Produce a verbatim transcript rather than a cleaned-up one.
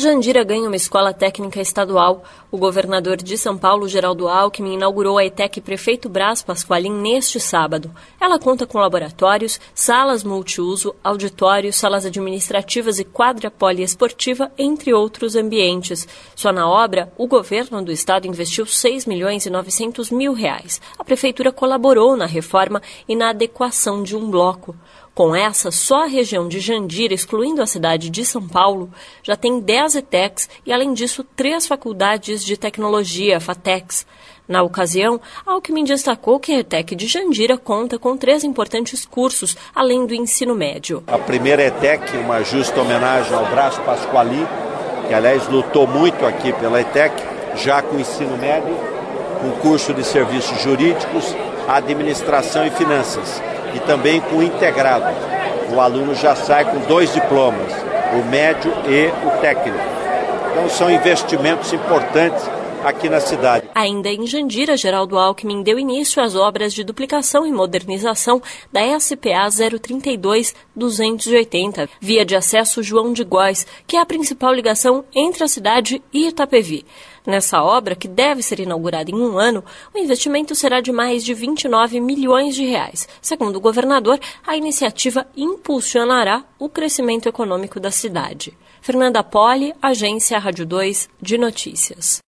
Jandira ganha uma escola técnica estadual. O governador de São Paulo, Geraldo Alckmin, inaugurou a ETEC Prefeito Brás Pasqualin neste sábado. Ela conta com laboratórios, salas multiuso, auditórios, salas administrativas e quadra poliesportiva, entre outros ambientes. Só na obra, o governo do estado investiu seis milhões e novecentos mil reais. A prefeitura colaborou na reforma e na adequação de um bloco. Com essa, só a região de Jandira, excluindo a cidade de São Paulo, já tem dez ETECs e, além disso, três faculdades de tecnologia, FATECs. Na ocasião, Alckmin destacou que a ETEC de Jandira conta com três importantes cursos, além do ensino médio. A primeira ETEC, uma justa homenagem ao Brás Pasqualin, que, aliás, lutou muito aqui pela ETEC, já com ensino médio, com curso de serviços jurídicos, administração e finanças. E também com integrado. O aluno já sai com dois diplomas, o médio e o técnico. Então são investimentos importantes aqui na cidade. Ainda em Jandira, Geraldo Alckmin deu início às obras de duplicação e modernização da S P A zero trinta e dois duzentos e oitenta, via de acesso João de Góes, que é a principal ligação entre a cidade e Itapevi. Nessa obra, que deve ser inaugurada em um ano, o investimento será de mais de vinte e nove milhões de reais. Segundo o governador, a iniciativa impulsionará o crescimento econômico da cidade. Fernanda Poli, Agência Rádio dois de Notícias.